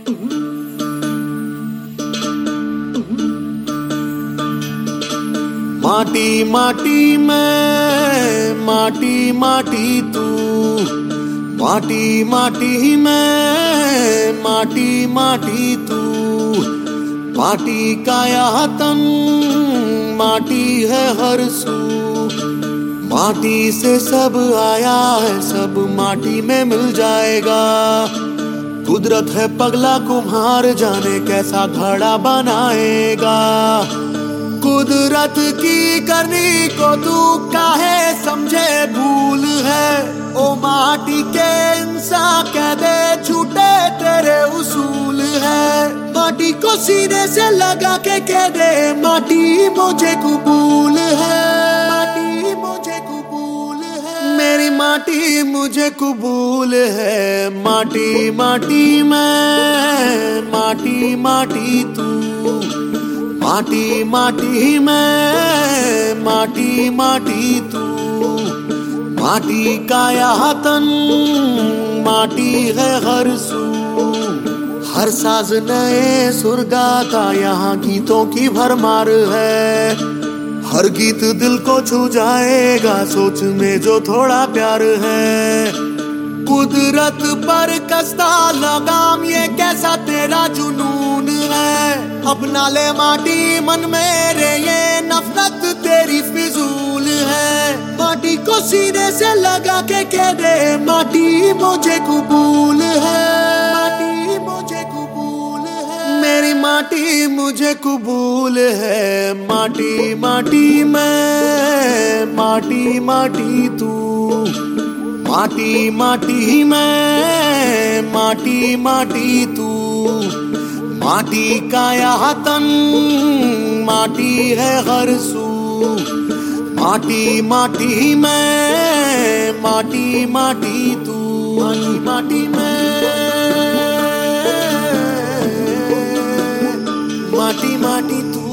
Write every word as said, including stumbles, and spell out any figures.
माटी माटी मैं, माटी माटी तू, माटी माटी मैं, माटी माटी तू, माटी का यह तन, माटी है हर सू, माटी से सब आया है, सब माटी में मिल जाएगा। कुदरत है पगला कुम्हार, जाने कैसा घड़ा बनाएगा। कुदरत की करनी को तू काहे समझे भूल है, ओ माटी के इंसान कह दे झूठे तेरे उसूल है। माटी को सीने से लगा के कह दे माटी मुझे कबूल है, माटी मुझे कबूल है, मेरी माटी मुझे कबूल है। माटी माटी मैं, माटी माटी तू, माटी माटी मैं, माटी माटी तू, माटी का यह तन, माटी है हर सू। हर साज नए सुर गाता, यहाँ गीतों की भरमार है। हर गीत दिल को छू जाएगा, सोच में जो थोड़ा प्यार है। कुदरत पर कसता लगाम, ये कैसा तेरा जुनून है। अपना ले माटी मन मेरे, ये नफरत तेरी फिजूल है। माटी को सीने से लगा के कह दे माटी मुझे कबूल है, माटी मुझे कबूल है, मेरी माटी मुझे कबूल है। माटी माटी मैं, माटी माटी तू, माटी माटी मैं, माटी माटी तू, माटी का यह तन, माटी है हर सू। माटी माटी मैं, माटी माटी तू, माटी माटी मैं, माटी माटी तू।